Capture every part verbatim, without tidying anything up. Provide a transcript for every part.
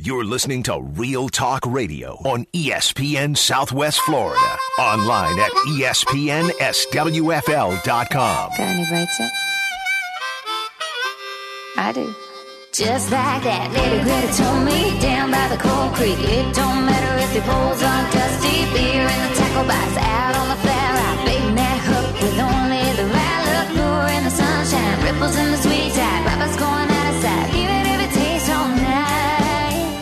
You're listening to Real Talk Radio on E S P N Southwest Florida. Online at E S P N S W F L dot com. Got any bites yet? I do. Just like that lady Greta told me down by the Cold Creek. It don't matter if the poles are dusty. Beer and the tackle bites out on the flat rock. Baiting that hook with only the right look. Lure in the sunshine, ripples in the sweet tide. Rappers going out of sight, even if it takes all night.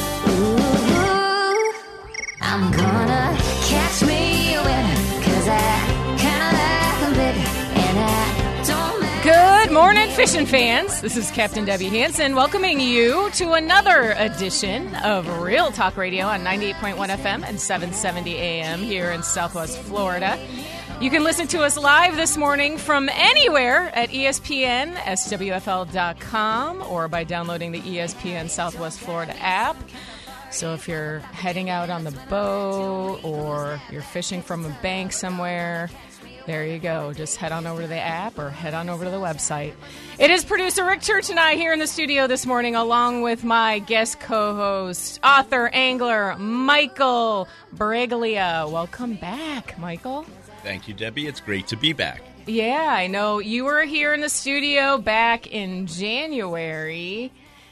Ooh, I'm gonna catch me a winner, cause I kinda like them bitter, and I don't mind. Good morning, fishing fans. This is Captain Debbie Hansen welcoming you to another edition of Real Talk Radio on ninety-eight point one F M and seven seventy A M here in Southwest Florida. You can listen to us live this morning from anywhere at E S P N S W F L dot com or by downloading the E S P N Southwest Florida app. So if you're heading out on the boat or you're fishing from a bank somewhere, there you go. Just head on over to the app or head on over to the website. It is producer Rick Church and I here in the studio this morning, along with my guest co-host, author, angler, Michael Braglia. Welcome back, Michael. Thank you, Debbie. It's great to be back. Yeah, I know. You were here in the studio back in January,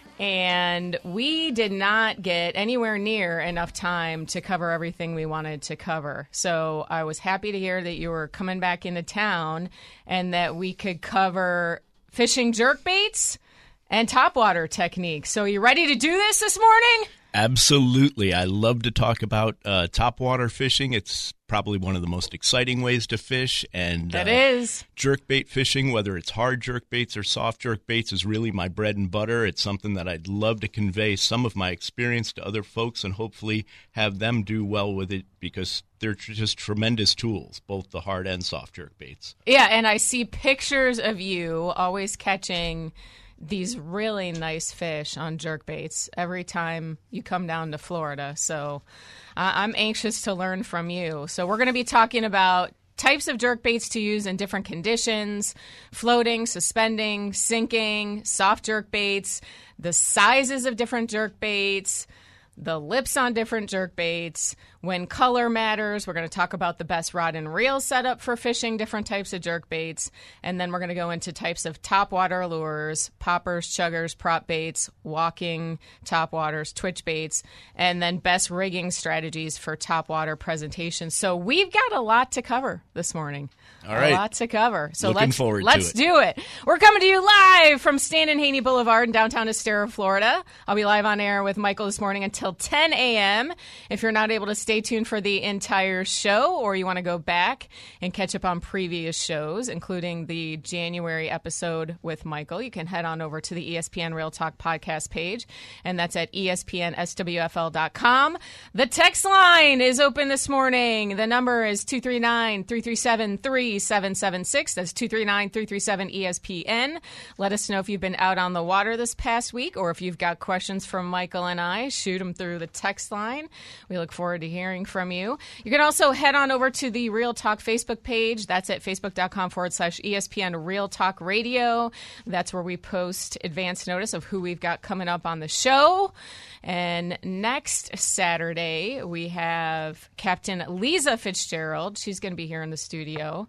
and we did not get anywhere near enough time to cover everything we wanted to cover. So I was happy to hear that you were coming back into town and that we could cover fishing jerkbaits and topwater techniques. So are you ready to do this this morning? Absolutely. I love to talk about uh, topwater fishing. It's probably one of the most exciting ways to fish. And That uh, is. jerkbait fishing, whether it's hard jerkbaits or soft jerkbaits, is really my bread and butter. It's something that I'd love to convey some of my experience to other folks and hopefully have them do well with it because they're tr- just tremendous tools, both the hard and soft jerkbaits. Yeah, and I see pictures of you always catching these really nice fish on jerkbaits every time you come down to Florida. So uh, I'm anxious to learn from you. So we're going to be talking about types of jerkbaits to use in different conditions: floating, suspending, sinking, soft jerkbaits, the sizes of different jerkbaits, the lips on different jerkbaits, when color matters. We're going to talk about the best rod and reel setup for fishing different types of jerkbaits, and then we're going to go into types of topwater lures: poppers, chuggers, prop baits, walking topwaters, twitch baits, and then best rigging strategies for topwater presentation. So we've got a lot to cover this morning. All right. A lot to cover. So Looking let's, forward to let's it. do it. We're coming to you live from Stan and Haney Boulevard in downtown Estero, Florida. I'll be live on air with Michael this morning until ten a.m. If you're not able to stay tuned for the entire show, or you want to go back and catch up on previous shows, including the January episode with Michael, you can head on over to the E S P N Real Talk podcast page, and that's at E S P N S W F L dot com. The text line is open this morning. The number is two three nine, three three seven, three seven seven six. That's two three nine, three three seven, E S P N. Let us know if you've been out on the water this past week, or if you've got questions from Michael and I. Shoot them through the text line. We look forward to hearing from you. You can also head on over to the Real Talk Facebook page. That's at facebook.com forward slash ESPN Real Talk Radio. That's where we post advance notice of who we've got coming up on the show. And next Saturday, we have Captain Lisa Fitzgerald. She's going to be here in the studio.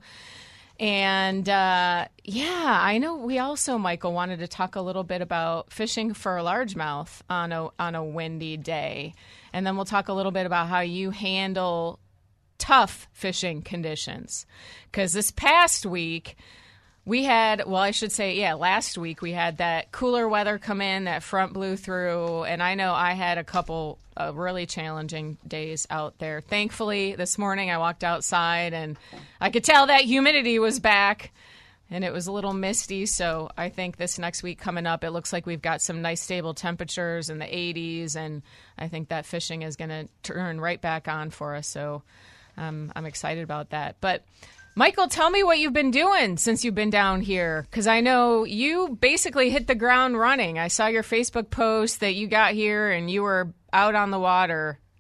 And, uh, yeah, I know we also, Michael, wanted to talk a little bit about fishing for largemouth on a, on a windy day. And then we'll talk a little bit about how you handle tough fishing conditions. Because this past week, we had, well, I should say, yeah, last week we had that cooler weather come in, that front blew through, and I know I had a couple of really challenging days out there. Thankfully, this morning I walked outside and I could tell that humidity was back, and it was a little misty, so I think this next week coming up, it looks like we've got some nice stable temperatures in the eighties, and I think that fishing is going to turn right back on for us, so um, I'm excited about that. But Michael, tell me what you've been doing since you've been down here, because I know you basically hit the ground running. I saw your Facebook post that you got here and you were out on the water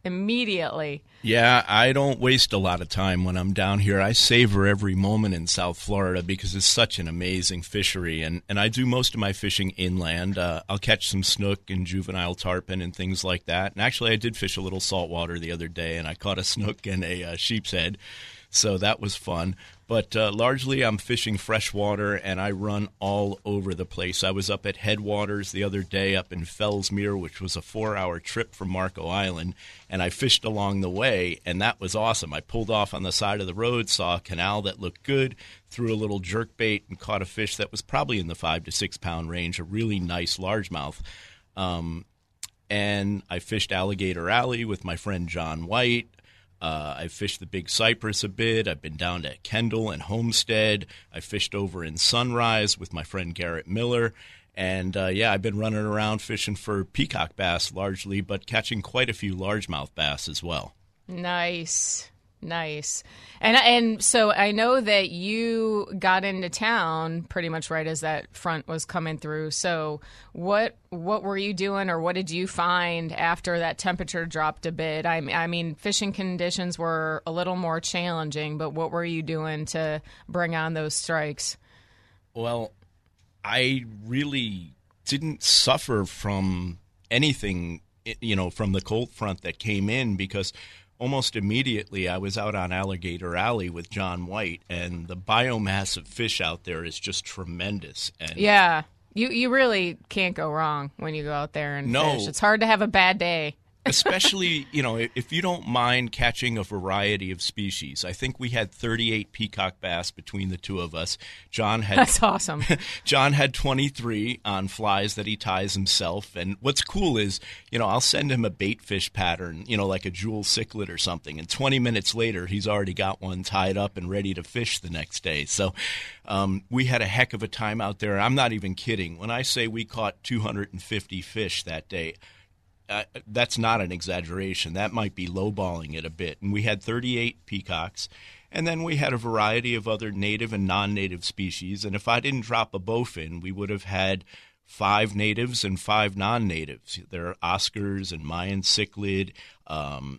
immediately. Yeah, I don't waste a lot of time when I'm down here. I savor every moment in South Florida because it's such an amazing fishery, and, and I do most of my fishing inland. Uh, I'll catch some snook and juvenile tarpon and things like that. And actually, I did fish a little saltwater the other day, and I caught a snook and a uh, sheep's head, so that was fun. But uh, largely, I'm fishing freshwater, and I run all over the place. I was up at Headwaters the other day up in Fellsmere, which was a four-hour trip from Marco Island, and I fished along the way, and that was awesome. I pulled off on the side of the road, saw a canal that looked good, threw a little jerkbait, and caught a fish that was probably in the five to six pound range, a really nice largemouth. Um, and I fished Alligator Alley with my friend John White. Uh, I fished the Big Cypress a bit. I've been down to Kendall and Homestead. I fished over in Sunrise with my friend Garrett Miller. And, uh, yeah, I've been running around fishing for peacock bass largely, but catching quite a few largemouth bass as well. Nice. Nice. And and so I know that you got into town pretty much right as that front was coming through. So what what were you doing, or what did you find after that temperature dropped a bit? I, I mean, fishing conditions were a little more challenging, but what were you doing to bring on those strikes? Well, I really didn't suffer from anything, you know, from the cold front that came in, because almost immediately, I was out on Alligator Alley with John White, and the biomass of fish out there is just tremendous. And yeah, you you really can't go wrong when you go out there and no, fish. It's hard to have a bad day. Especially, you know, if you don't mind catching a variety of species. I think we had thirty-eight peacock bass between the two of us. John had That's awesome. John had twenty-three on flies that he ties himself. And what's cool is, you know, I'll send him a bait fish pattern, you know, like a jewel cichlid or something. And twenty minutes later, he's already got one tied up and ready to fish the next day. So um, we had a heck of a time out there. I'm not even kidding. When I say we caught two hundred fifty fish that day, Uh, that's not an exaggeration. That might be lowballing it a bit. And we had thirty-eight peacocks, and then we had a variety of other native and non-native species. And if I didn't drop a bowfin, we would have had five natives and five non-natives. There are Oscars and Mayan cichlid, um,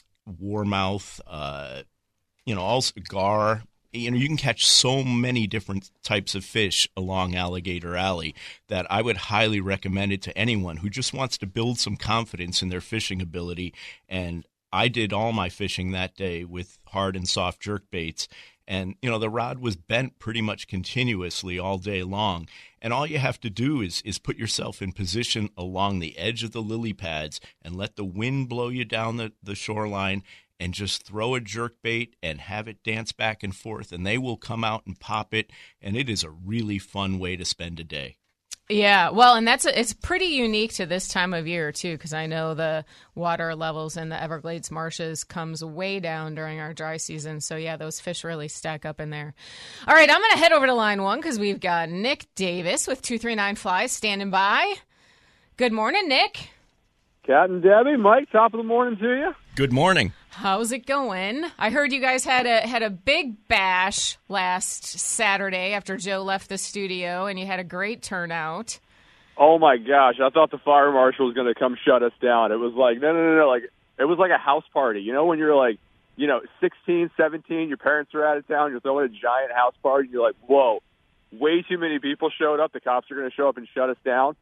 warmouth, uh, you know, also gar. You know, you can catch so many different types of fish along Alligator Alley that I would highly recommend it to anyone who just wants to build some confidence in their fishing ability. And I did all my fishing that day with hard and soft jerk baits. And, you know, the rod was bent pretty much continuously all day long. And all you have to do is is put yourself in position along the edge of the lily pads and let the wind blow you down the, the shoreline, and just throw a jerk bait and have it dance back and forth, and they will come out and pop it, and it is a really fun way to spend a day. Yeah, well, and that's a, it's pretty unique to this time of year, too, because I know the water levels in the Everglades marshes comes way down during our dry season. So, yeah, those fish really stack up in there. All right, I'm going to head over to line one because we've got Nick Davis with two three nine Flies standing by. Good morning, Nick. Captain Debbie, Mike, top of the morning to you. Good morning. How's it going? I heard you guys had a had a big bash last Saturday after Joe left the studio, and you had a great turnout. Oh my gosh, I thought the fire marshal was going to come shut us down. It was like, no, no, no, no, like it was like a house party. You know, when you're like, you know, sixteen, seventeen, your parents are out of town, you're throwing a giant house party, and you're like, whoa, way too many people showed up. The cops are going to show up and shut us down.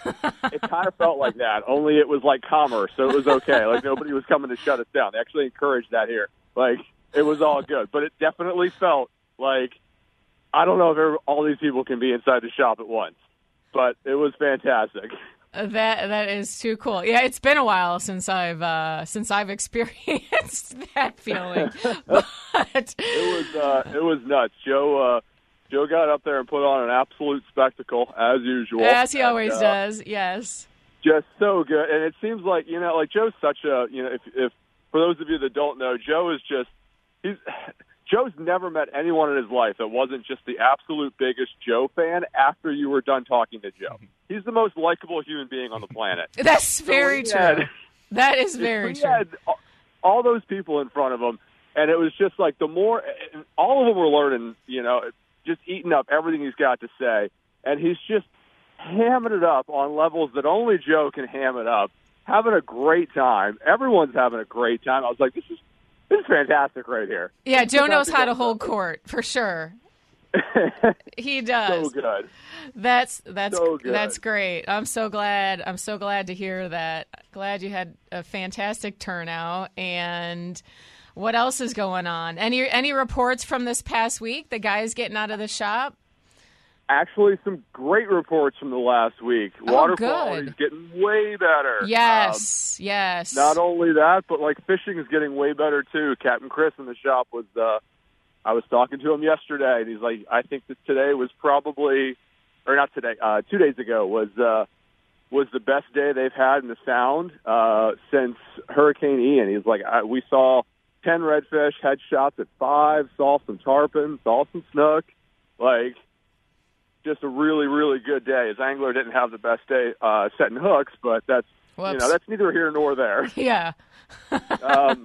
It kind of felt like that, only it was like commerce, so it was okay. Like, nobody was coming to shut us down. They actually encouraged that here. Like, it was all good. But it definitely felt like, I don't know if ever, all these people can be inside the shop at once. But it was fantastic. Uh, that that is too cool. Yeah, it's been a while since I've uh, since I've experienced that feeling. But it was uh, it was nuts. Joe uh, Joe got up there and put on an absolute spectacle, as usual. As he and, always uh, does, yes. Just so good. And it seems like, you know, like Joe's such a, you know, if, if for those of you that don't know, Joe is just, he's, Joe's never met anyone in his life that wasn't just the absolute biggest Joe fan after you were done talking to Joe. He's the most likable human being on the planet. That's very so true. Had, that is very he true. Had all those people in front of him, and it was just like the more, all of them were learning, you know, just eating up everything he's got to say, and he's just hamming it up on levels that only Joe can ham it up. having a great time. Everyone's having a great time. I was like, this is this is fantastic right here. Yeah, Joe knows how to hold court for sure. He does. So good. That's that's So good. that's great. I'm so glad. I'm so glad to hear that. Glad you had a fantastic turnout. And what else is going on? Any any reports from this past week? The guys getting out of the shop? Actually, some great reports from the last week. Oh, Water good. quality is getting way better. Yes, um, yes. Not only that, but like fishing is getting way better too. Captain Chris in the shop was. Uh, I was talking to him yesterday, and he's like, I think that today was probably, or not today, uh, two days ago was uh, was the best day they've had in the Sound uh, since Hurricane Ian. He's like, I, we saw ten redfish, had shots at five, saw some tarpon, saw some snook, like just a really, really good day. His angler didn't have the best day uh, setting hooks, but that's Whoops. you know that's neither here nor there. Yeah. um,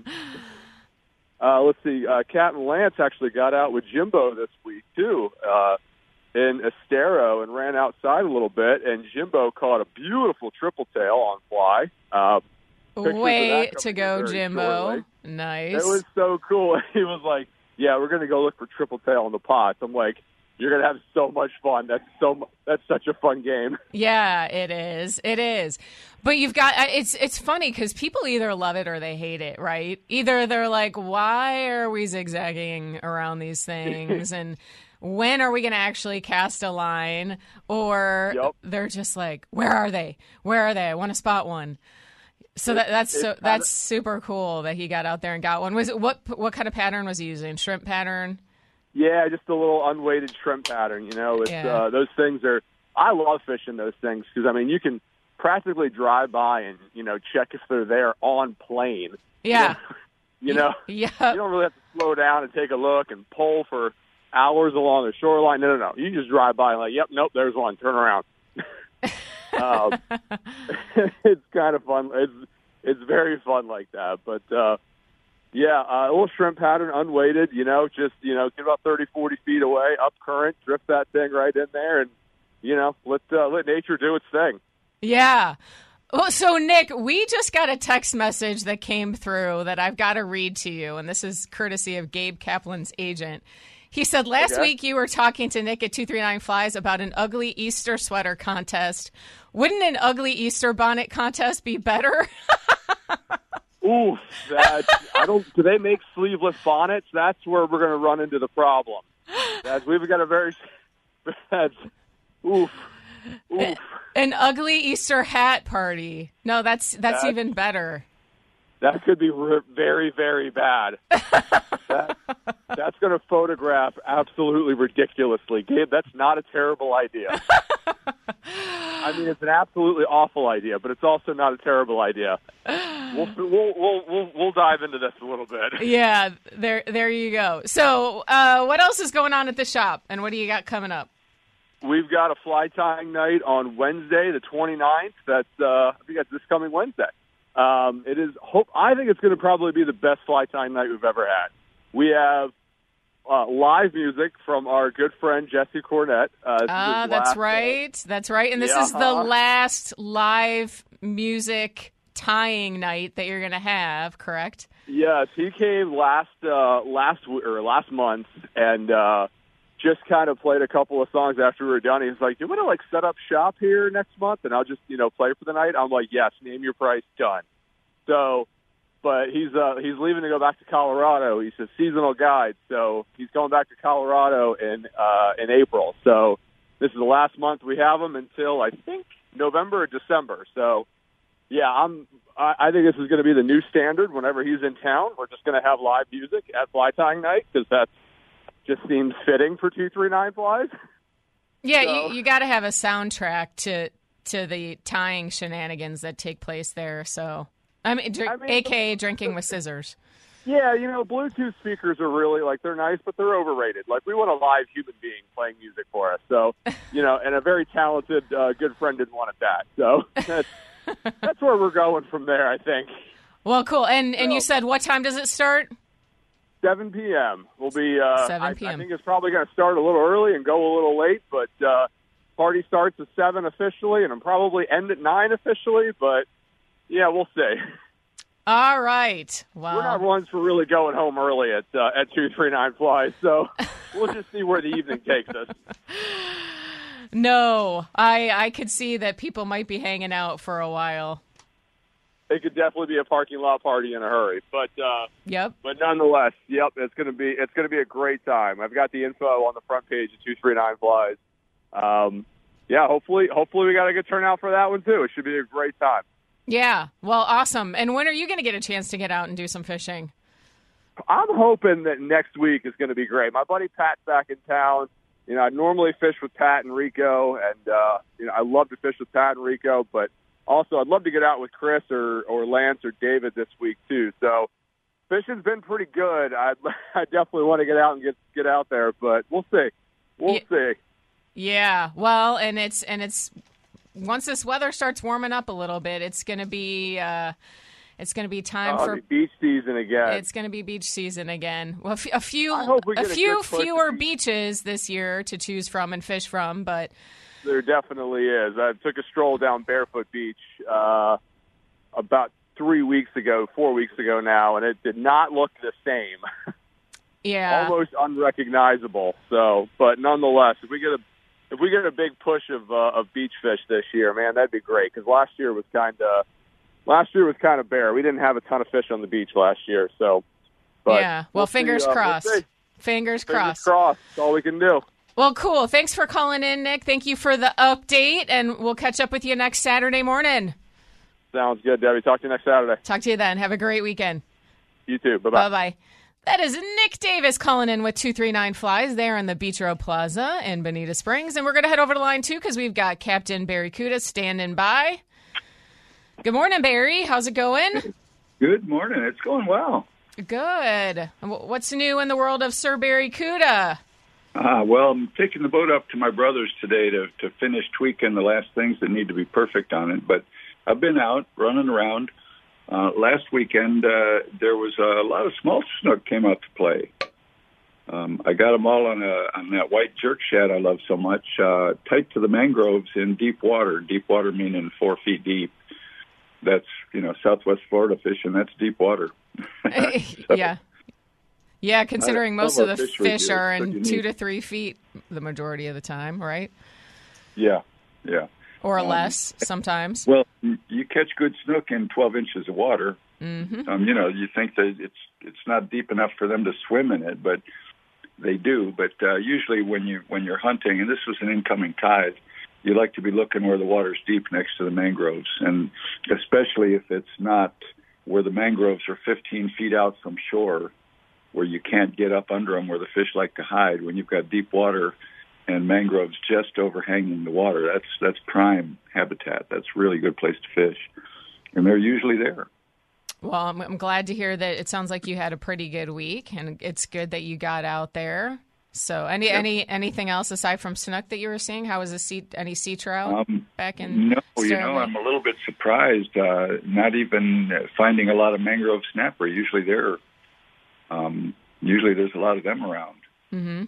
Uh, let's see. Uh, Captain Lance actually got out with Jimbo this week too uh, in Estero and ran outside a little bit, and Jimbo caught a beautiful triple tail on fly. Uh, Way to go, very Jimbo! shortly. Nice. It was so cool. He was like, "Yeah, we're going to go look for triple tail in the pots." I'm like, "You're going to have so much fun. That's so. That's such a fun game." Yeah, it is. It is. But you've got it's it's funny because people either love it or they hate it, right? Either they're like, "Why are we zigzagging around these things?" and when are we going to actually cast a line? Or Yep. they're just like, "Where are they? Where are they? I want to spot one." So that, that's so kinda, that's super cool that he got out there and got one. Was it, what what kind of pattern was he using? Shrimp pattern? Yeah, just a little unweighted shrimp pattern. You know, it's Yeah. uh, those things are. I love fishing those things because I mean you can practically drive by and you know check if they're there on plane. Yeah. You know, Yeah. you don't really have to slow down and take a look and pull for hours along the shoreline. No, no, no. You just drive by and like, yep, nope, there's one. Turn around. um, it's kind of fun. It's it's very fun like that. But uh, yeah, uh, a little shrimp pattern, unweighted. You know, just you know, get about thirty, forty feet away, up current, drift that thing right in there, and you know, let uh, let nature do its thing. Yeah. Well, so, Nick, we just got a text message that came through that I've got to read to you, and this is courtesy of Gabe Kaplan's agent. He said, last Okay. week you were talking to Nick at two three nine Flies about an ugly Easter sweater contest. Wouldn't an ugly Easter bonnet contest be better? Oof, that I don't. Do they make sleeveless bonnets? That's where we're going to run into the problem. That's we've got a very. That's oof, oof. An ugly Easter hat party. No, that's that's That's- even better. That could be re- very, very bad. that, that's going to photograph absolutely ridiculously. Gabe, that's not a terrible idea. I mean, it's an absolutely awful idea, but it's also not a terrible idea. We'll we'll we'll we'll, we'll dive into this a little bit. Yeah, there there you go. So, uh, what else is going on at the shop, and what do you got coming up? We've got a fly tying night on Wednesday, the twenty-ninth. That's uh, I think that's this coming Wednesday. Um, it is. Hope I think it's going to probably be the best fly tying night we've ever had. We have uh, live music from our good friend Jesse Cornett. Uh, Ah, uh, that's right. Day. That's right. And this yeah. is the last live music tying night that you're going to have, correct? Yes, he came last uh, last or last month and uh, just kind of played a couple of songs after we were done. He was like, "Do you want to like set up shop here next month, and I'll just you know play for the night?" I'm like, "Yes, name your price, done." So, but he's uh, he's leaving to go back to Colorado. He's a seasonal guide, so he's going back to Colorado in uh, in April. So this is the last month we have him until I think November or December. So yeah, I'm. I, I think this is going to be the new standard. Whenever he's in town, we're just going to have live music at fly tying night because that's just seems fitting for two three nine Flies. Yeah, so. you, you got to have a soundtrack to to the tying shenanigans that take place there. So, I mean, dr- I mean A K A drinking with scissors. Yeah, you know, Bluetooth speakers are really, like, they're nice, but they're overrated. Like, we want a live human being playing music for us. So, you know, and a very talented, uh, good friend didn't want it that. So that's, that's where we're going from there, I think. Well, cool. And and so, you said what time does it start? seven p.m. will be, uh, seven p.m. I, I think it's probably going to start a little early and go a little late, but uh, party starts at seven officially, and I'm probably end at nine officially, but yeah, we'll see. All right. Well, we're not ones for really going home early at uh, at two three nine Flies, so we'll just see where the evening takes us. No, I I could see that people might be hanging out for a while. It could definitely be a parking lot party in a hurry, but uh, yep. But nonetheless, yep, it's gonna be it's gonna be a great time. I've got the info on the front page of two three nine Flies. Um, yeah, hopefully, hopefully we got a good turnout for that one too. It should be a great time. Yeah, well, awesome. And when are you going to get a chance to get out and do some fishing? I'm hoping that next week is going to be great. My buddy Pat's back in town. You know, I normally fish with Pat and Rico, and uh, you know, I love to fish with Pat and Rico, but also I'd love to get out with Chris or, or Lance or David this week too. So fishing's been pretty good. I I definitely want to get out and get get out there, but we'll see. We'll yeah. see. Yeah, well, and it's and it's once this weather starts warming up a little bit, it's going to be uh, it's going to be time oh, for beach season again. It's going to be beach season again. Well, a few a a few a fewer beaches this year to choose from and fish from, but there definitely is. I took a stroll down Barefoot Beach uh, about three weeks ago, four weeks ago now, and it did not look the same. Yeah, almost unrecognizable. So, but nonetheless, if we get a if we get a big push of uh, of beach fish this year, man, that'd be great. Because last year was kind of last year was kind of bare. We didn't have a ton of fish on the beach last year. So, but yeah. Well, we'll fingers see, uh, crossed. We'll fingers, fingers crossed. crossed. That's all we can do. Well, cool. Thanks for calling in, Nick. Thank you for the update, and we'll catch up with you next Saturday morning. Sounds good, Debbie. Talk to you next Saturday. Talk to you then. Have a great weekend. You too. Bye-bye. Bye-bye. That is Nick Davis calling in with two three nine Flies there in the Beach Road Plaza in Bonita Springs. And we're going to head over to line two because we've got Captain Barry Kuda standing by. Good morning, Barry. How's it going? Good morning. It's going well. Good. What's new in the world of Sir Barry Kuda? Uh, well, I'm taking the boat up to my brother's today to, to finish tweaking the last things that need to be perfect on it. But I've been out running around. Uh, last weekend, uh, there was a lot of small snook came out to play. Um, I got them all on a on that white jerk shad I love so much, uh, tight to the mangroves in deep water. Deep water meaning four feet deep. That's, you know, Southwest Florida fishing. That's deep water. so, yeah. Yeah, considering I, most of the fish, fish are in unique. two to three feet the majority of the time, right? Yeah, yeah. Or um, less sometimes. Well, you catch good snook in twelve inches of water. Mm-hmm. Um, you know, you think that it's it's not deep enough for them to swim in it, but they do. But uh, usually when you when you're hunting, and this was an incoming tide, you like to be looking where the water's deep next to the mangroves, and especially if it's not where the mangroves are fifteen feet out from shore, where you can't get up under them, where the fish like to hide. When you've got deep water and mangroves just overhanging the water, that's that's prime habitat. That's a really good place to fish, and they're usually there. Well, I'm, I'm glad to hear that. It sounds like you had a pretty good week, and it's good that you got out there. So, any yep. any anything else aside from snook that you were seeing? How was the sea, any sea trout um, back in? No, you know, I'm a little bit surprised. Uh, not even finding a lot of mangrove snapper. Usually there, um, usually there's a lot of them around. Mm-hmm.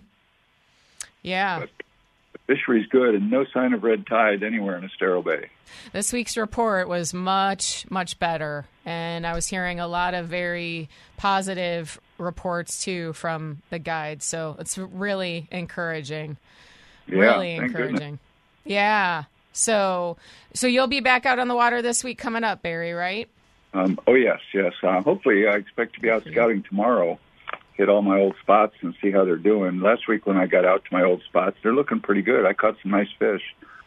Yeah. But the fishery's good, and no sign of red tide anywhere in Estero Bay. This week's report was much, much better, and I was hearing a lot of very positive reports, too, from the guides, so it's really encouraging. Yeah, really thank encouraging. goodness. Yeah. So so you'll be back out on the water this week coming up, Barry, right? Um, oh, yes, yes. Uh, hopefully, I expect to be out scouting tomorrow. Hit all my old spots and see how they're doing. Last week when I got out to my old spots, they're looking pretty good. I caught some nice fish.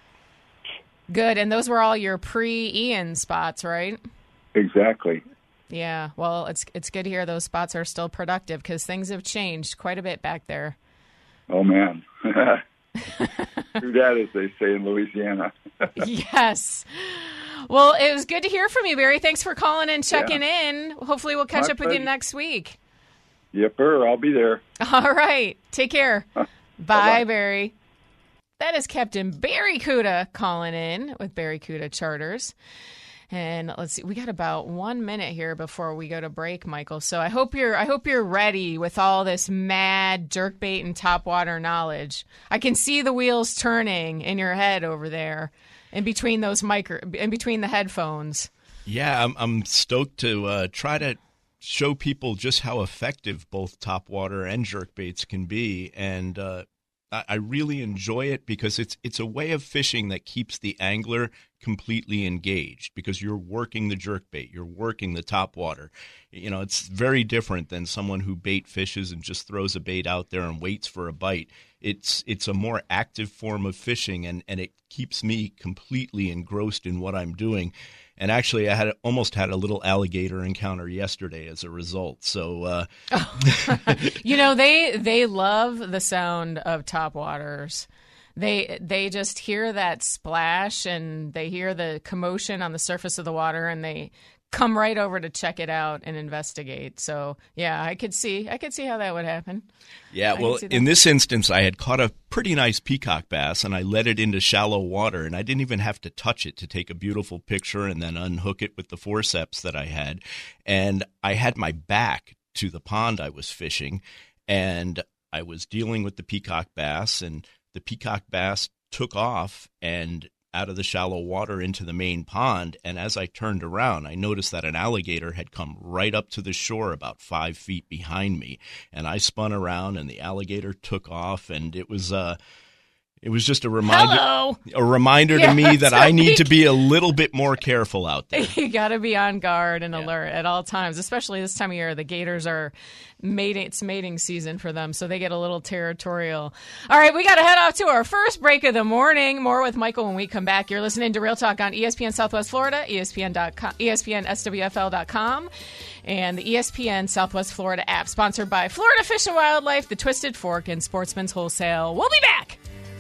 Good, and those were all your pre-Ian spots, right? Exactly. Yeah, well, it's it's good to hear those spots are still productive because things have changed quite a bit back there. Oh, man. True that, as they say in Louisiana. Yes. Well, it was good to hear from you, Barry. Thanks for calling and checking yeah. in. Hopefully we'll catch My up pleasure. with you next week. Yepper, I'll be there. All right. Take care. Huh. Bye, Bye-bye. Barry. That is Captain Barry Kuda calling in with Barry Kuda Charters. And let's see, we got about one minute here before we go to break, Michael. So I hope you're I hope you're ready with all this mad jerkbait and topwater knowledge. I can see the wheels turning in your head over there, in between those micro, in between the headphones. Yeah, I'm, I'm stoked to uh, try to show people just how effective both topwater and jerkbaits can be, and uh, I, I really enjoy it because it's it's a way of fishing that keeps the angler completely engaged because you're working the jerkbait, you're working the topwater. You know, it's very different than someone who bait fishes and just throws a bait out there and waits for a bite. It's it's a more active form of fishing, and, and it keeps me completely engrossed in what I'm doing. And actually, I had almost had a little alligator encounter yesterday as a result. So, uh... you know, they they love the sound of topwaters. They they just hear that splash and they hear the commotion on the surface of the water, and they come right over to check it out and investigate. So, yeah, I could see I could see how that would happen. Yeah, well, in this instance, I had caught a pretty nice peacock bass, and I let it into shallow water, and I didn't even have to touch it to take a beautiful picture and then unhook it with the forceps that I had. And I had my back to the pond I was fishing, and I was dealing with the peacock bass, and the peacock bass took off and out of the shallow water into the main pond, and as I turned around, I noticed that an alligator had come right up to the shore about five feet behind me, and I spun around, and the alligator took off, and it was uh, it was just a reminder, Hello. a reminder yeah, to me that I need to be a little bit more careful out there. You got to be on guard and yeah. alert at all times, especially this time of year. The gators are mating; it's mating season for them, so they get a little territorial. All right, we got to head off to our first break of the morning. More with Michael when we come back. You're listening to Real Talk on E S P N Southwest Florida, E S P N dot com, E S P N S W F L dot com, and the E S P N Southwest Florida app, sponsored by Florida Fish and Wildlife, the Twisted Fork, and Sportsman's Wholesale. We'll be back.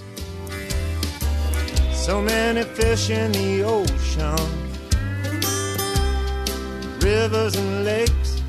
So many fish in the ocean, rivers and lakes,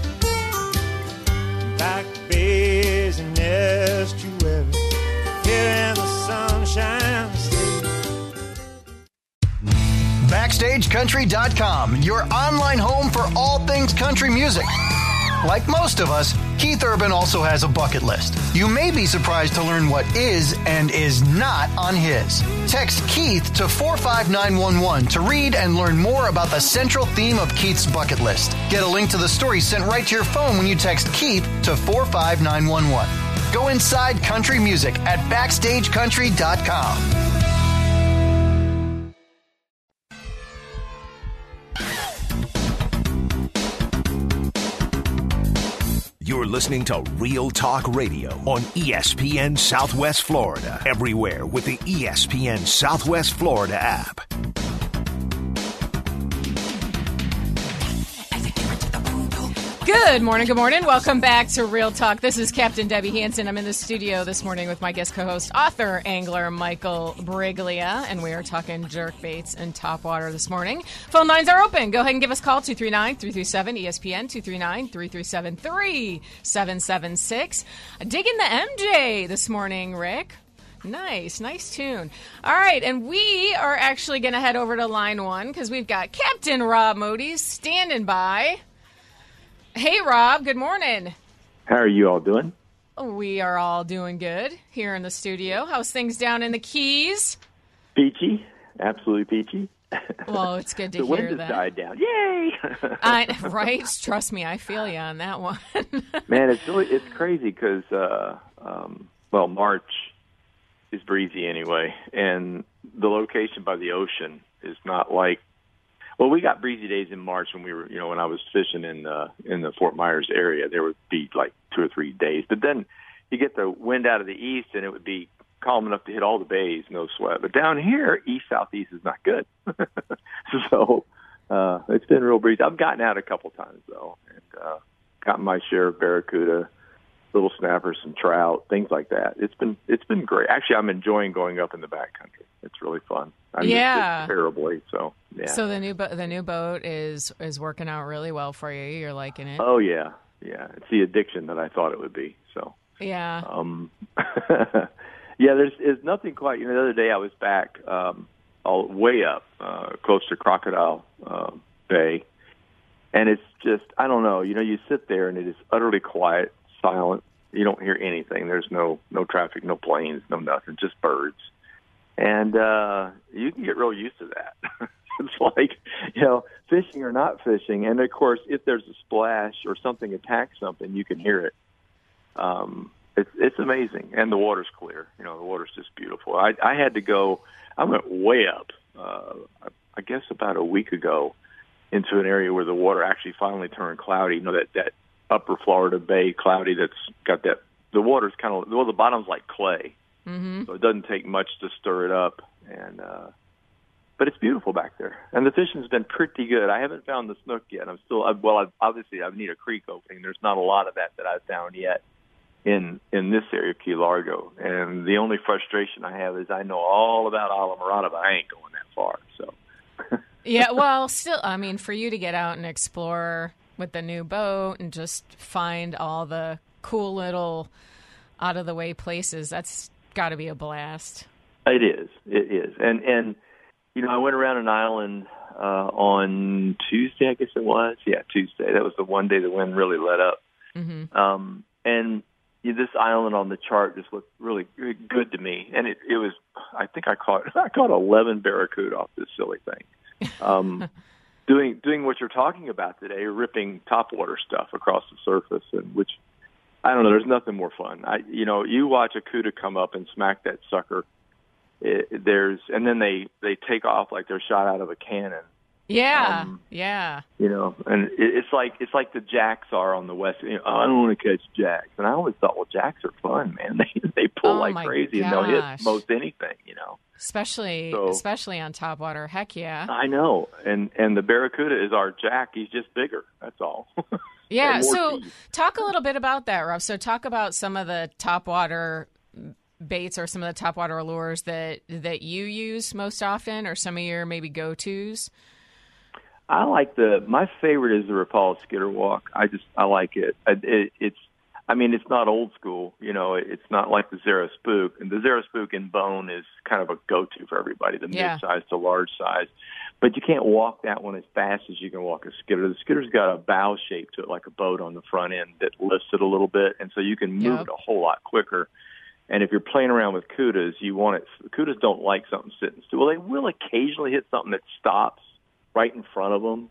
back bays and estuaries, here in the Sunshine State. Backstage Country dot com, your online home for all things country music. Like most of us, Keith Urban also has a bucket list. You may be surprised to learn what is and is not on his. Text Keith to four five nine one one to read and learn more about the central theme of Keith's bucket list. Get a link to the story sent right to your phone when you text Keith to four five nine one one. Go inside country music at Backstage Country dot com. You're listening to Real Talk Radio on E S P N Southwest Florida. Everywhere with the E S P N Southwest Florida app. Good morning, good morning. Welcome back to Real Talk. This is Captain Debbie Hansen. I'm in the studio this morning with my guest co-host, author, angler Michael Briglia, and we are talking jerkbaits and topwater this morning. Phone lines are open. Go ahead and give us a call, two three nine, three three seven, E S P N, two three nine, three three seven, three seven seven six. Digging the M J this morning, Rick. Nice, nice tune. All right, and we are actually going to head over to line one because we've got Captain Rob Modi standing by. Hey, Rob. Good morning. How are you all doing? We are all doing good here in the studio. How's things down in the Keys? Peachy. Absolutely peachy. Well, it's good to the hear wind has that. died down. Yay! I, right? Trust me, I feel you on that one. Man, it's really it's crazy because, uh, um, well, March is breezy anyway, and the location by the ocean is not like. Well, we got breezy days in March when we were, you know, when I was fishing in the in the Fort Myers area. There would be like two or three days, but then you get the wind out of the east, and it would be calm enough to hit all the bays, no sweat. But down here, east southeast is not good. so uh, it's been real breezy. I've gotten out a couple times though, and uh, gotten my share of barracuda, little snappers, some trout, things like that. It's been it's been great. Actually, I'm enjoying going up in the backcountry. It's really fun. I yeah. missed it terribly. So yeah. So the new bo- the new boat is is working out really well for you. You're liking it. Oh yeah, yeah. It's the addiction that I thought it would be. So yeah. Um, yeah. There's there's nothing quite. You know, the other day I was back, um, all way up, uh, close to Crocodile uh, Bay, and it's just I don't know. You know, you sit there and it is utterly quiet, silent. You don't hear anything. There's no no traffic, no planes, no nothing, just birds. And uh, you can get real used to that. It's like, you know, fishing or not fishing. And, of course, if there's a splash or something attacks something, you can hear it. Um, it's, it's amazing. And the water's clear. You know, the water's just beautiful. I, I had to go, I went way up, uh, I guess about a week ago, into an area where the water actually finally turned cloudy. You know, that, that upper Florida Bay cloudy that's got that, the water's kind of, well, the bottom's like clay. Mm-hmm. So it doesn't take much to stir it up. And, uh, but it's beautiful back there. And the fishing's been pretty good. I haven't found the snook yet. I'm still, I, well, I've, obviously I need a creek opening. There's not a lot of that that I've found yet in, in this area of Key Largo. And the only frustration I have is I know all about Islamorada, but I ain't going that far. So. Yeah, well, still, I mean, for you to get out and explore with the new boat and just find all the cool little out-of-the-way places, that's got to be a blast. It is. It is. And, and you know, I went around an island uh, on Tuesday, I guess it was. Yeah, Tuesday. That was the one day the wind really let up. Mm-hmm. Um, and you know, this island on the chart just looked really good to me. And it, it was, I think I caught I caught eleven barracuda off this silly thing. Um, doing doing what you're talking about today, ripping topwater stuff across the surface, and which I don't know. There's nothing more fun. I, you know, you watch a cuda come up and smack that sucker. It, there's and then they they take off like they're shot out of a cannon. Yeah, um, yeah. You know, and it, it's like it's like the jacks are on the west. You know, oh, I don't want to catch jacks, and I always thought, well, jacks are fun, man. They they pull Oh, like my crazy, gosh. and they'll hit most anything. You know. Especially, So- especially on topwater. Heck yeah. I know, and and the barracuda is our jack. He's just bigger. That's all. Yeah. And more So teeth. talk a little bit about that, Rob. So talk about some of the topwater baits or some of the topwater lures that that you use most often, or some of your maybe go-tos. I like the my favorite is the Rapala skitter walk. I just I like it. I, it. It's I mean it's not old school. You know, it's not like the Zara Spook. And the Zara Spook in bone is kind of a go-to for everybody, the Yeah. mid-size to large size. But you can't walk that one as fast as you can walk a skitter. The skitter's got a bow shape to it, like a boat on the front end that lifts it a little bit, and so you can move Yep. it a whole lot quicker. And if you're playing around with kudas, you want it. Kudas don't like something sitting still. Well, they will occasionally hit something that stops right in front of them,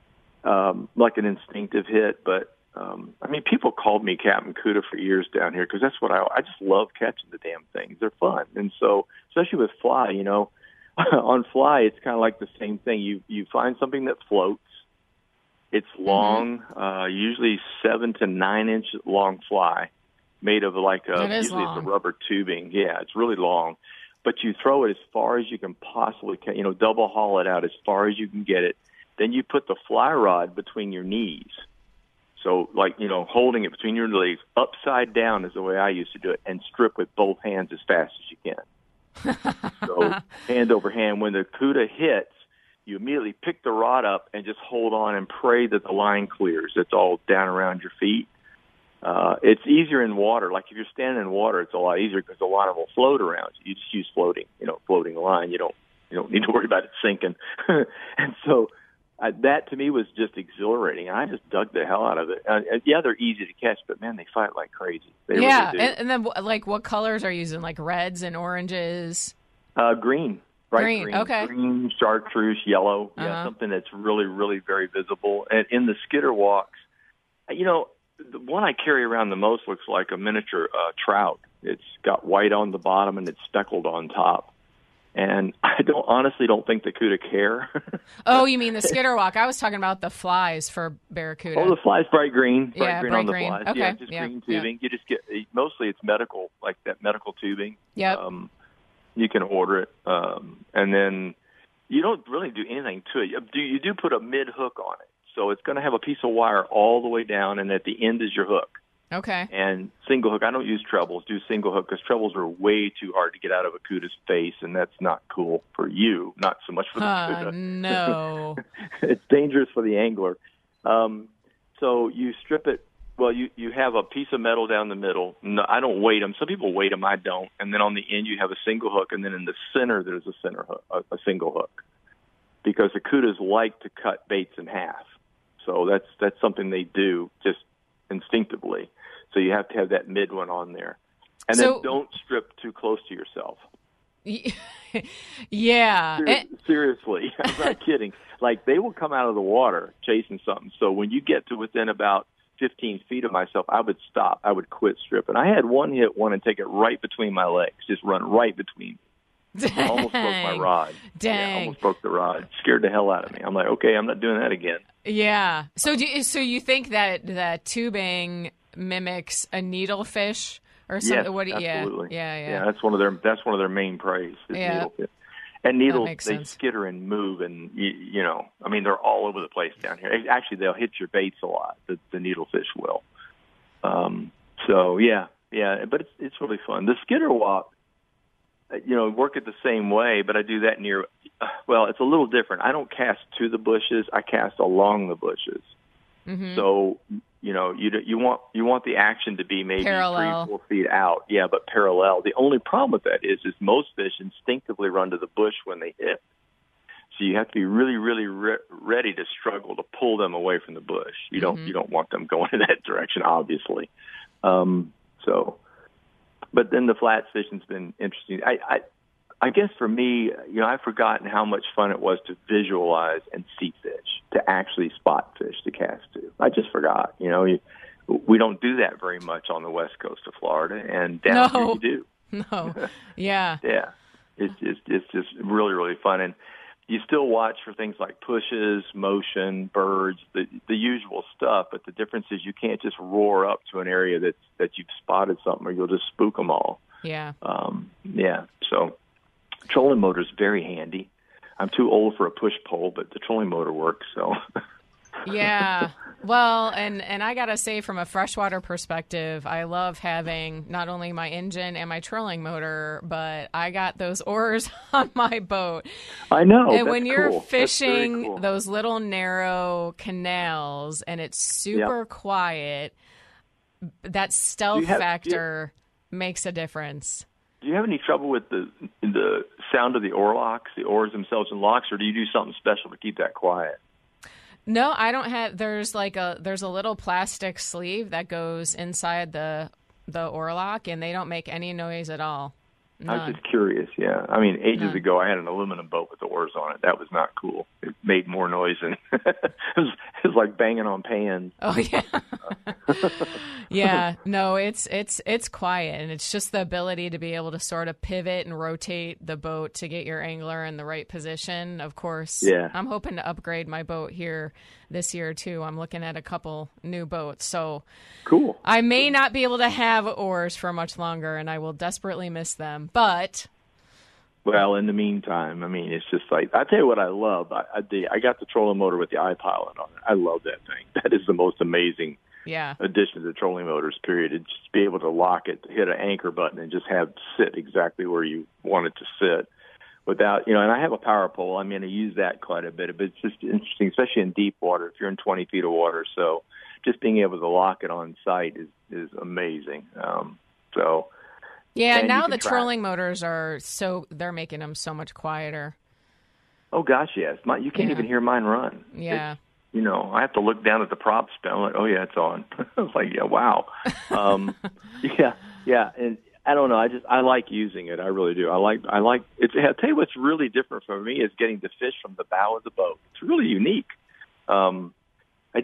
um, like an instinctive hit. But um, I mean, people called me Captain Cuda for years down here because that's what I. I just love catching the damn things. They're fun, and so especially with fly, you know, on fly, it's kind of like the same thing. You you find something that floats. It's long, mm-hmm. uh, usually seven to nine inch long fly, made of like a That is usually long. it's a rubber tubing. Yeah, it's really long. But you throw it as far as you can possibly, ca- you know, double haul it out as far as you can get it. Then you put the fly rod between your knees. So, like, you know, holding it between your legs, upside down is the way I used to do it, and strip with both hands as fast as you can. So, hand over hand. When the cuda hits, you immediately pick the rod up and just hold on and pray that the line clears. It's all down around your feet. Uh, it's easier in water. Like if you're standing in water, it's a lot easier because the line will float around. You just use floating, you know, floating line. You don't, you don't need to worry about it sinking. And so uh, that to me was just exhilarating. I just dug the hell out of it. Uh, yeah, they're easy to catch, but man, they fight like crazy. They yeah, really do. and, and then like what colors are you using? Like reds and oranges? Uh, green. Bright Green, green, okay. Green, chartreuse, yellow. Yeah, Uh-huh. something that's really, really very visible. And in the skitter walks, you know, the one I carry around the most looks like a miniature uh, trout. It's got white on the bottom and it's speckled on top. And I don't honestly don't think the cuda care. Oh, you mean the skitter walk? I was talking about the flies for barracuda. Oh, the fly's bright green. Bright Yeah, green bright on the green. flies. Okay, Yeah, just yeah, green yeah. tubing. You just get mostly it's medical, like that medical tubing. Yep. Um, you can order it, um, and then you don't really do anything to it. You do you do put a mid hook on it, so it's going to have a piece of wire all the way down, and at the end is your hook. Okay. And single hook. I don't use trebles. Do single hook because trebles are way too hard to get out of a cuda's face, and that's not cool for you. Not so much for the Uh, cuda. no. It's dangerous for the angler. Um, so you strip it. Well, you, you have a piece of metal down the middle. No, I don't weight them. Some people weight them. I don't. And then on the end, you have a single hook. And then in the center, there's a center hook, a, a single hook. Because the kudas like to cut baits in half. So that's that's something they do just instinctively. So you have to have that mid one on there. And So- then don't strip too close to yourself. Yeah. Ser- seriously, I'm not kidding. Like, they will come out of the water chasing something. So when you get to within about fifteen feet of myself, I would stop. I would quit stripping. I had one hit one and take it right between my legs, just run right between me. Dang. Almost broke my rod. Dang. Yeah, almost broke the rod. Scared the hell out of me. I'm like, okay, I'm not doing that again. Yeah. So do you, so you think that that tubing mimics a needlefish or something? Yes, what do you, absolutely. Yeah, yeah, yeah. Yeah, that's one of their that's one of their main preys. Is Yeah. needlefish. And needles, makes they sense. skitter and move, and you, you know, I mean, they're all over the place down here. Actually, they'll hit your baits a lot. The, the needlefish will. Um, so yeah, yeah, but it's it's really fun. The skitter walk, you know, work it the same way, but I do that near. Well, it's a little different. I don't cast to the bushes. I cast along the bushes. Mm-hmm. So you know, you you want you want the action to be maybe Parallel. three, four feet out. Yeah, but parallel. The only problem with that is, is most fish instinctively run to the bush when they hit. So you have to be really, really re- ready to struggle to pull them away from the bush. You don't Mm-hmm. you don't want them going in that direction, obviously. Um, so, but then the flat fishing's been interesting. I, I I guess for me, you know, I've forgotten how much fun it was to visualize and see fish, to actually spot fish to cast to. I just forgot. You know, you, we don't do that very much on the west coast of Florida, and down No. here you do. No. Yeah. Yeah, it's just it's just really really fun, and you still watch for things like pushes, motion, birds, the the usual stuff. But the difference is you can't just roar up to an area that that you've spotted something, or you'll just spook them all. Yeah. Um, yeah, so trolling motor is very handy. I'm too old for a push pole, but the trolling motor works. So. Yeah. Well, and, and I got to say, from a freshwater perspective, I love having not only my engine and my trolling motor, but I got those oars on my boat. I know. And that's when you're cool. That's very fishing cool. those little narrow canals and it's super Yep. quiet, that stealth Do you have- factor makes a difference. Do you have any trouble with the the sound of the oar locks, the oars themselves and locks, or do you do something special to keep that quiet? No, I don't have. There's like a there's a little plastic sleeve that goes inside the the oar lock, and they don't make any noise at all. I was None. just curious. Yeah, I mean, ages None. ago, I had an aluminum boat with the oars on it. That was not cool. It made more noise, and it was it was like banging on pans. Oh yeah, yeah. No, it's it's it's quiet, and it's just the ability to be able to sort of pivot and rotate the boat to get your angler in the right position. Of course, Yeah. I'm hoping to upgrade my boat here this year too. I'm looking at a couple new boats, so Cool. I may not be able to have oars for much longer, and I will desperately miss them. But Well, in the meantime, I mean, it's just like, I tell you what I love. I, I, the, I got the trolling motor with the iPilot on it. I love that thing. That is the most amazing yeah, addition to trolling motors, period. It's just be able to lock it, hit an anchor button, and just have it sit exactly where you want it to sit without, you know, and I have a power pole. I mean, I use that quite a bit, but it's just interesting, especially in deep water, if you're in twenty feet of water. So just being able to lock it on site is, is amazing. Um, so, yeah. And Now you the can track. trolling motors are so they're making them so much quieter. oh gosh, yes. My, you can't Yeah. even hear mine run. Yeah. It's, you know, I have to look down at the prop spell. I'm like, oh yeah, it's on. I was like, yeah, wow. Um, yeah, yeah, and I don't know. I just I like using it. I really do. I like I like. It's. I'll tell you what's really different for me is getting to fish from the bow of the boat. It's really unique. Um, I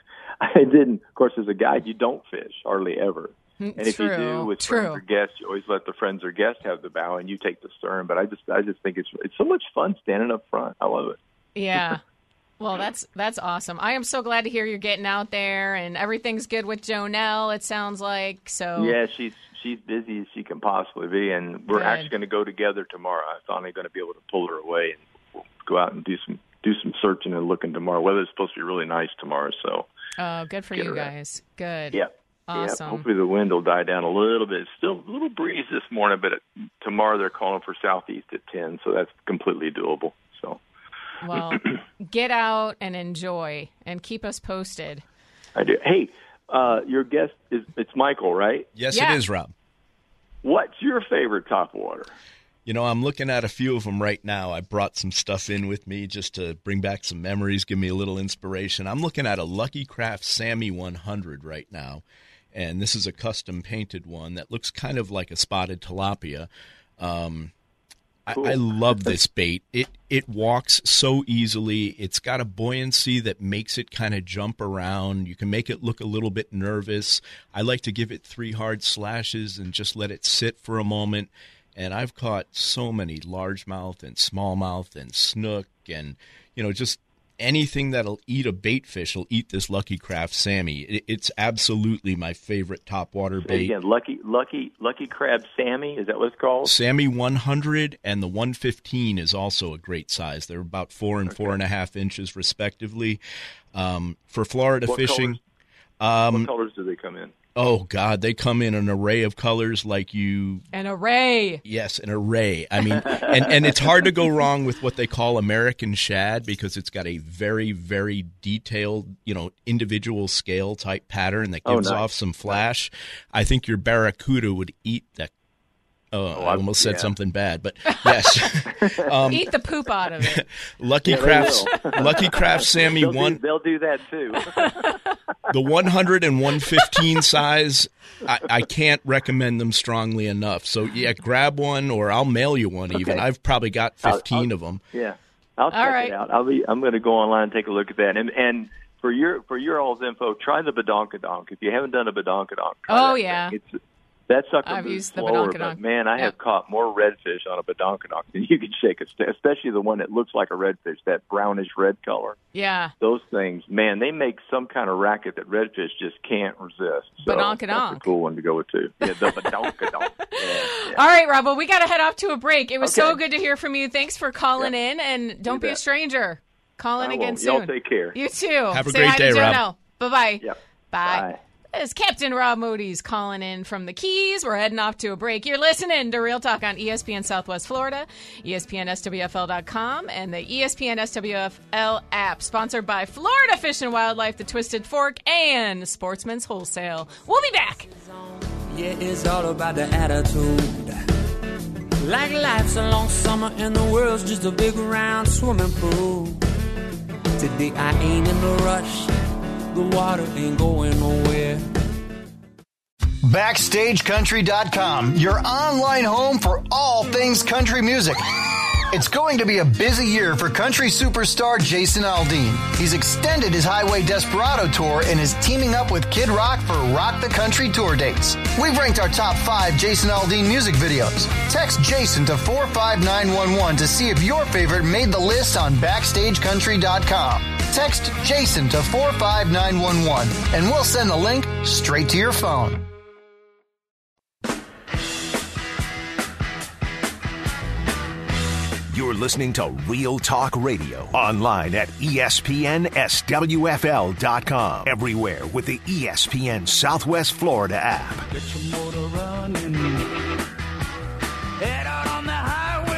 I didn't. Of course, as a guide, you don't fish hardly ever. And if True. you do with True. friends or guests, you always let the friends or guests have the bow, and you take the stern. But I just I just think it's it's so much fun standing up front. I love it. Yeah. Well, that's that's awesome. I am so glad to hear you're getting out there and everything's good with Jonelle, it sounds like. So Yeah, she's she's busy as she can possibly be, and we're Good. actually going to go together tomorrow. I finally going to be able to pull her away, and we'll go out and do some do some searching and looking tomorrow. Weather's supposed to be really nice tomorrow, so Oh, good for Get you her out. guys. Good. yeah. Awesome. Yeah, hopefully the wind will die down a little bit. It's still a little breeze this morning, but it, tomorrow they're calling for southeast at ten, so that's completely doable. So Well, get out and enjoy and keep us posted. I do. Hey, uh, your guest is it's Michael, right? Yes, Yeah. it is, Rob. What's your favorite topwater? You know, I'm looking at a few of them right now. I brought some stuff in with me just to bring back some memories, give me a little inspiration. I'm looking at a Lucky Craft Sammy one hundred right now, and this is a custom painted one that looks kind of like a spotted tilapia. Um, Cool. I, I love this bait. It it walks so easily. It's got a buoyancy that makes it kind of jump around. You can make it look a little bit nervous. I like to give it three hard slashes and just let it sit for a moment. And I've caught so many largemouth and smallmouth and snook and, you know, just anything that'll eat a bait fish will eat this Lucky Craft Sammy. It, it's absolutely my favorite topwater Say bait. again, Lucky Lucky Lucky Crab Sammy, is that what it's called? Sammy one hundred and the one fifteen is also a great size. They're about four and okay. four and a half inches respectively. Um, for Florida what fishing, colors? Um, what colors do they come in? Oh, God, they come in an array of colors like you... An array. Yes, an array. I mean, and, and it's hard to go wrong with what they call American shad because it's got a very, very detailed, you know, individual scale type pattern that gives oh, nice. off some flash. I think your Barracuda would eat that. Oh, oh I almost said yeah. something bad, but yes. um, Eat the poop out of it. Lucky yeah, Crafts, Lucky Craft Sammy they'll one. Do, they'll do that too. The one hundred and one fifteen size, I, I can't recommend them strongly enough. So yeah, grab one, or I'll mail you one. Even okay. I've probably got fifteen I'll, I'll, of them. Yeah, I'll check All right. it out. I'll be. I'm going to go online and take a look at that. And and for your for your all's info, try the badonkadonk. If you haven't done a badonkadonk, oh yeah, thing. it's that sucker I've moves used the slower, badonkadonk. but man, I yep. have caught more redfish on a badonkadonk than you can shake a stick, especially the one that looks like a redfish, that brownish red color. Yeah. Those things, man, they make some kind of racket that redfish just can't resist. So badonkadonk. That's a cool one to go with, too. Yeah, the badonkadonk. yeah, yeah. All right, Rob, well, we got to head off to a break. It was okay. so good to hear from you. Thanks for calling yeah. in, and don't you be bet. a stranger. Call in I again won't. soon. Y'all take care. You too. Have a Say great hi day, to Rob. Jono. Bye-bye. Yep. Bye. Bye. This is Captain Rob Moody's calling in from the Keys. We're heading off to a break. You're listening to Real Talk on E S P N Southwest Florida, E S P N S W F L dot com, and the E S P N S W F L app, sponsored by Florida Fish and Wildlife, The Twisted Fork, and Sportsman's Wholesale. We'll be back. Yeah, it's all about the attitude. Like life's a long summer and the world's just a big round swimming pool. Today I ain't in a rush. The water ain't going nowhere. Backstage Country dot com, your online home for all things country music. It's going to be a busy year for country superstar Jason Aldean. He's extended his Highway Desperado tour and is teaming up with Kid Rock for Rock the Country tour dates. We've ranked our top five Jason Aldean music videos. Text Jason to four five nine one one to see if your favorite made the list on Backstage Country dot com. Text Jason to four five nine one one and we'll send the link straight to your phone. You're listening to Real Talk Radio, online at E S P N S W F L dot com, everywhere with the E S P N Southwest Florida app. Get your motor running. Head out on the highway.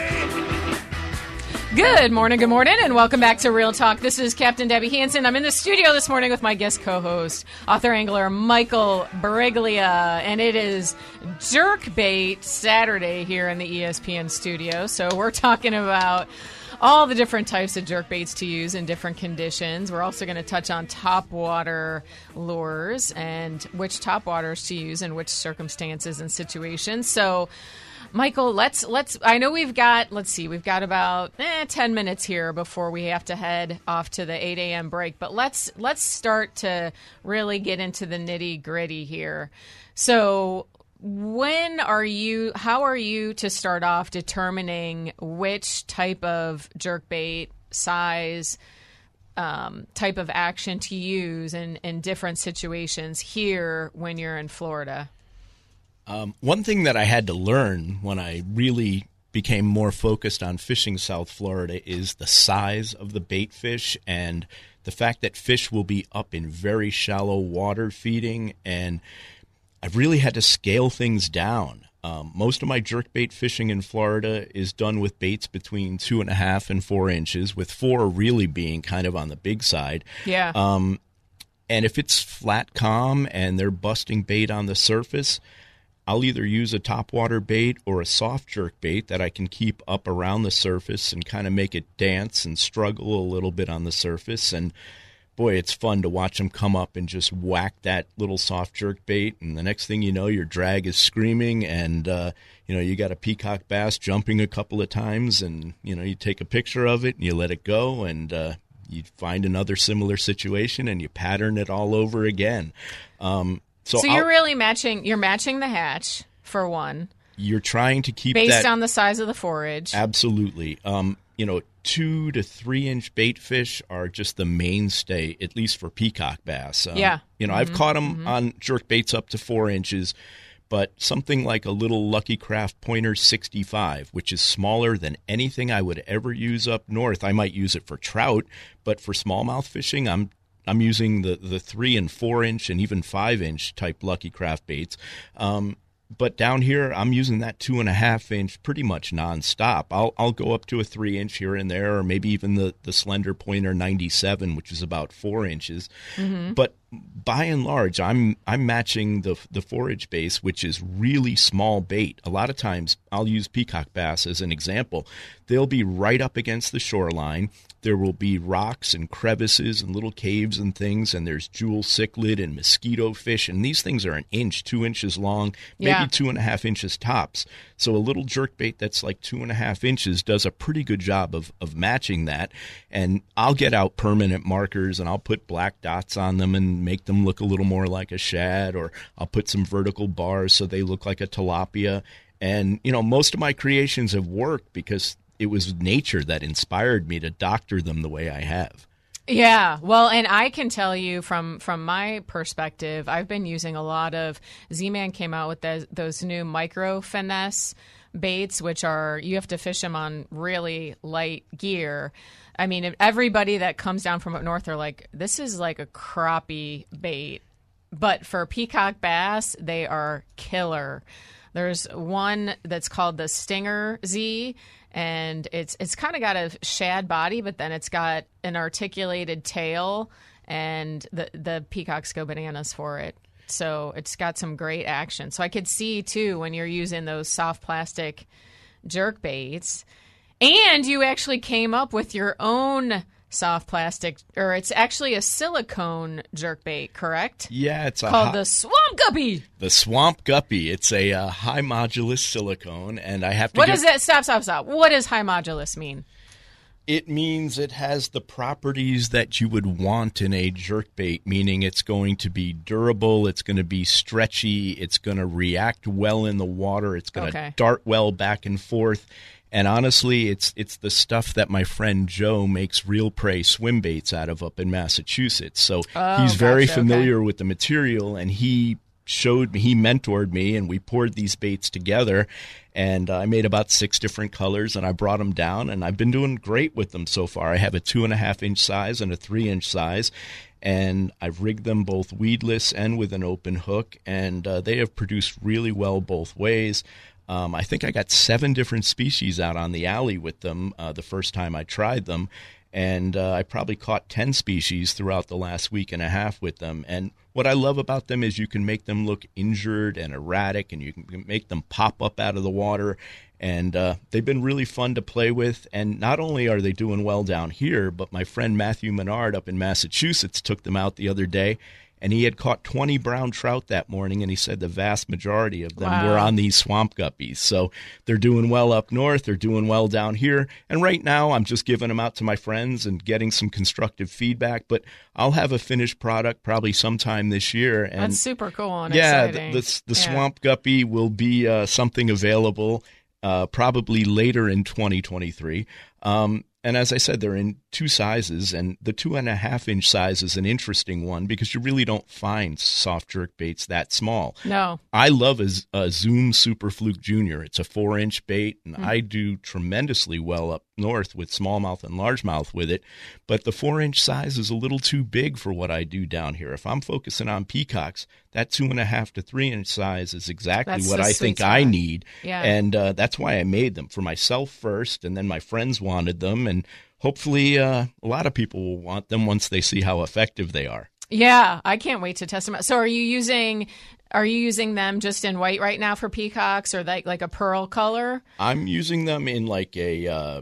Good morning, good morning, and welcome back to Real Talk. This is Captain Debbie Hansen. I'm in the studio this morning with my guest co-host, author angler Michael Briglia, and it is Jerkbait Saturday here in the E S P N studio. So we're talking about all the different types of jerkbaits to use in different conditions. We're also going to touch on topwater lures and which topwaters to use in which circumstances and situations. So Michael, let's let's. I know we've got. Let's see. We've got about eh, ten minutes here before we have to head off to the eight a.m. break. But let's let's start to really get into the nitty gritty here. So, when are you? How are you to start off determining which type of jerkbait size, um, type of action to use in in different situations here when you're in Florida? Um, one thing that I had to learn when I really became more focused on fishing South Florida is the size of the bait fish and the fact that fish will be up in very shallow water feeding, and I've really had to scale things down. Um, most of my jerkbait fishing in Florida is done with baits between two and a half and four inches, with four really being kind of on the big side. Yeah. Um, and if it's flat calm and they're busting bait on the surface, I'll either use a topwater bait or a soft jerk bait that I can keep up around the surface and kind of make it dance and struggle a little bit on the surface. And boy, it's fun to watch them come up and just whack that little soft jerk bait. And the next thing you know, your drag is screaming, and uh, you know, you got a peacock bass jumping a couple of times, and you know, you take a picture of it and you let it go, and uh, you find another similar situation and you pattern it all over again. Um, so so you're I'll, really matching. You're matching the hatch for one. You're trying to keep based that, on the size of the forage. Absolutely. Um, you know, two to three inch bait fish are just the mainstay, at least for peacock bass. Um, yeah. You know, mm-hmm. I've caught them mm-hmm. on jerk baits up to four inches, but something like a little Lucky Craft Pointer sixty-five, which is smaller than anything I would ever use up north. I might use it for trout, but for smallmouth fishing, I'm I'm using the, the three and four inch and even five inch type Lucky Craft baits. Um, But down here, I'm using that two and a half inch pretty much nonstop. I'll I'll go up to a three inch here and there, or maybe even the, the slender Pointer ninety-seven, which is about four inches. Mm-hmm. But by and large, I'm I'm matching the the forage base, which is really small bait. A lot of times, I'll use peacock bass as an example. They'll be right up against the shoreline. There will be rocks and crevices and little caves and things, and there's jewel cichlid and mosquito fish, and these things are an inch, two inches long, maybe yeah. two and a half inches tops. So a little jerkbait that's like two and a half inches does a pretty good job of, of matching that. And I'll get out permanent markers, and I'll put black dots on them and make them look a little more like a shad, or I'll put some vertical bars so they look like a tilapia. And, you know, most of my creations have worked because it was nature that inspired me to doctor them the way I have. Yeah, well, and I can tell you from from my perspective, I've been using a lot of, Z-Man came out with the, those new micro finesse baits, which are, you have to fish them on really light gear. I mean, everybody that comes down from up north are like, this is like a crappie bait. But for peacock bass, they are killer. There's one that's called the Stinger Z, and it's it's kind of got a shad body, but then it's got an articulated tail, and the the peacocks go bananas for it. So it's got some great action. So I could see, too, when you're using those soft plastic jerk baits. And you actually came up with your own soft plastic, or it's actually a silicone jerkbait, correct? Yeah, it's a called hot, the Swamp Guppy. The Swamp Guppy. It's a uh, high modulus silicone, and I have to. What give, does that? Stop, stop, stop. What does high modulus mean? It means it has the properties that you would want in a jerkbait, meaning it's going to be durable, it's going to be stretchy, it's going to react well in the water, it's going to okay. dart well back and forth. And honestly, it's it's the stuff that my friend Joe makes Real Prey swim baits out of up in Massachusetts. So oh, he's very gotcha, familiar okay. with the material, and he showed me, he mentored me, and we poured these baits together. And I made about six different colors, and I brought them down, and I've been doing great with them so far. I have a two and a half inch size and a three inch size, and I've rigged them both weedless and with an open hook, and uh, they have produced really well both ways. Um, I think I got seven different species out on the alley with them uh, the first time I tried them, and uh, I probably caught ten species throughout the last week and a half with them. And what I love about them is you can make them look injured and erratic, and you can make them pop up out of the water, and uh, they've been really fun to play with. And not only are they doing well down here, but my friend Matthew Menard up in Massachusetts took them out the other day, and he had caught twenty brown trout that morning, and he said the vast majority of them wow. were on these swamp guppies. So they're doing well up north. They're doing well down here. And right now I'm just giving them out to my friends and getting some constructive feedback. But I'll have a finished product probably sometime this year. And that's super cool and yeah, exciting. The, the, the yeah. swamp guppy will be uh, something available uh, probably later in twenty twenty-three. Um, And as I said, they're in two sizes, and the two and a half inch size is an interesting one because you really don't find soft jerk baits that small. No. I love a, a Zoom Super Fluke Junior. It's a four inch bait, and mm. I do tremendously well up north with smallmouth and largemouth with it. But the four inch size is a little too big for what I do down here. If I'm focusing on peacocks, that two and a half to three inch size is exactly that's what I think spot. I need. Yeah. And uh, that's why I made them for myself first, and then my friends wanted them, and hopefully uh, a lot of people will want them once they see how effective they are. Yeah, I can't wait to test them out. So are you using are you using them just in white right now for peacocks, or like like a pearl color? I'm using them in like a uh,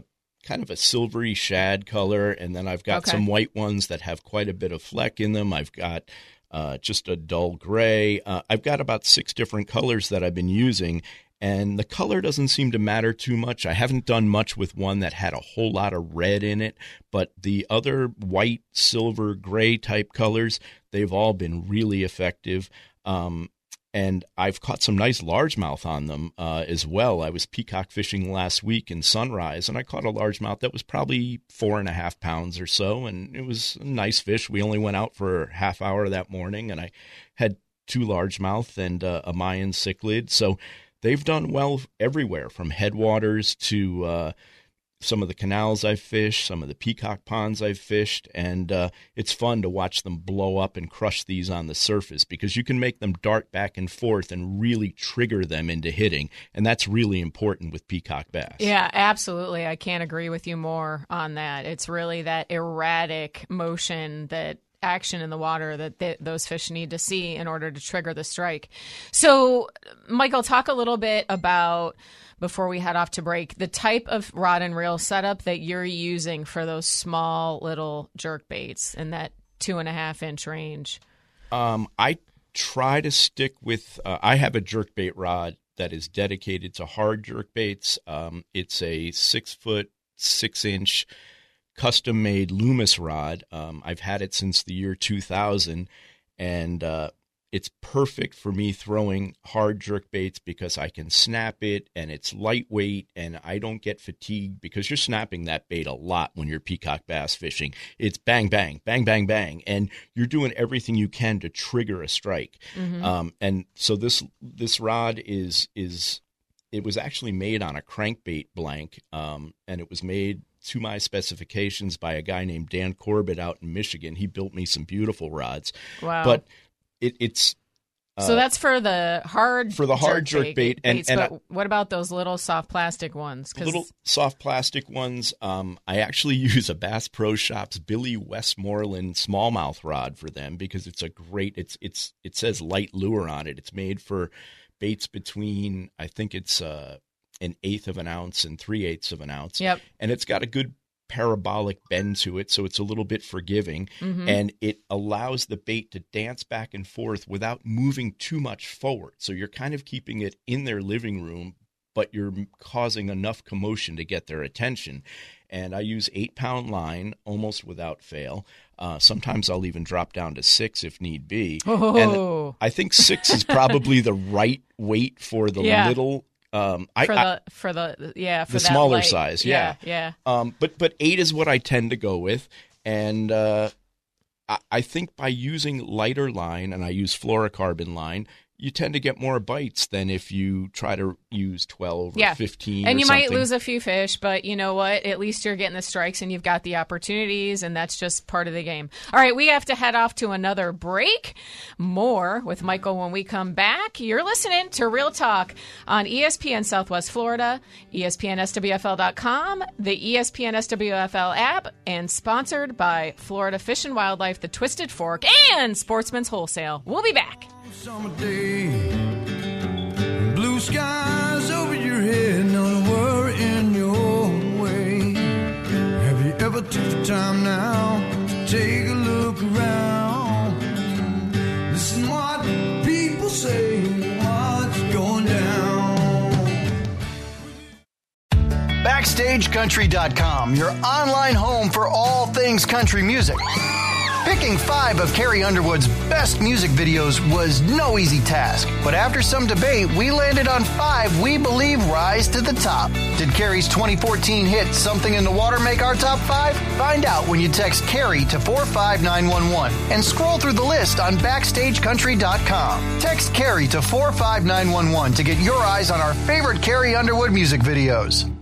kind of a silvery shad color, and then I've got Okay. some white ones that have quite a bit of fleck in them. I've got uh, just a dull gray. Uh, I've got about six different colors that I've been using, and the color doesn't seem to matter too much. I haven't done much with one that had a whole lot of red in it, but the other white, silver, gray type colors, they've all been really effective. Um, And I've caught some nice largemouth on them uh, as well. I was peacock fishing last week in Sunrise, and I caught a largemouth that was probably four and a half pounds or so, and it was a nice fish. We only went out for a half hour that morning, and I had two largemouth and uh, a Mayan cichlid. So they've done well everywhere, from headwaters to uh, some of the canals I've fished, some of the peacock ponds I've fished, and uh, it's fun to watch them blow up and crush these on the surface, because you can make them dart back and forth and really trigger them into hitting, and that's really important with peacock bass. Yeah, absolutely. I can't agree with you more on that. It's really that erratic motion, that action in the water that th- those fish need to see in order to trigger the strike. So, Michael, talk a little bit about, before we head off to break, the type of rod and reel setup that you're using for those small little jerk baits in that two and a half inch range. Um, I try to stick with, uh, I have a jerkbait rod that is dedicated to hard jerkbaits. Um, it's a six foot, six inch custom made Loomis rod. Um, I've had it since the year two thousand, and uh, it's perfect for me throwing hard jerk baits because I can snap it, and it's lightweight, and I don't get fatigued because you're snapping that bait a lot when you're peacock bass fishing. It's bang, bang, bang, bang, bang, and you're doing everything you can to trigger a strike. Mm-hmm. Um, and so this this rod is is it was actually made on a crankbait blank, um, and it was made to my specifications by a guy named Dan Corbett out in Michigan. He built me some beautiful rods. Wow. But it, it's uh, so that's for the hard for the hard jerk, jerk bait, and, baits, and but I, what about those little soft plastic ones? 'Cause little soft plastic ones. Um, I actually use a Bass Pro Shops Billy Westmoreland smallmouth rod for them because it's a great. It's it's it says light lure on it. It's made for baits between, I think it's uh, an eighth of an ounce and three eighths of an ounce. Yep. And it's got a good parabolic bend to it, so it's a little bit forgiving, mm-hmm. and it allows the bait to dance back and forth without moving too much forward. So you're kind of keeping it in their living room, but you're causing enough commotion to get their attention. And I use eight-pound line almost without fail. Uh, sometimes I'll even drop down to six if need be. Oh. And I think six is probably the right weight for the yeah. little Um, I, for the I, for the yeah for the that smaller light. size, yeah, yeah. yeah. Um, but but eight is what I tend to go with, and uh, I, I think by using lighter line, and I use fluorocarbon line, you tend to get more bites than if you try to use twelve or yeah. fifteen. And or you something. might lose a few fish, but you know what? At least you're getting the strikes and you've got the opportunities, and that's just part of the game. All right, we have to head off to another break. More with Michael when we come back. You're listening to Real Talk on E S P N Southwest Florida, E S P N S W F L dot com, the E S P N S W F L app, and sponsored by Florida Fish and Wildlife, the Twisted Fork, and Sportsman's Wholesale. We'll be back. Summer day, blue skies over your head, not a worry in your way. Have you ever took the time now to take a look around? Listen what people say, what's going down. Backstage Country dot com, your online home for all things country music. Picking five of Carrie Underwood's best music videos was no easy task, but after some debate, we landed on five we believe rise to the top. Did Carrie's twenty fourteen hit Something in the Water make our top five? Find out when you text Carrie to four five nine one one and scroll through the list on Backstage Country dot com. Text Carrie to four five nine one one to get your eyes on our favorite Carrie Underwood music videos.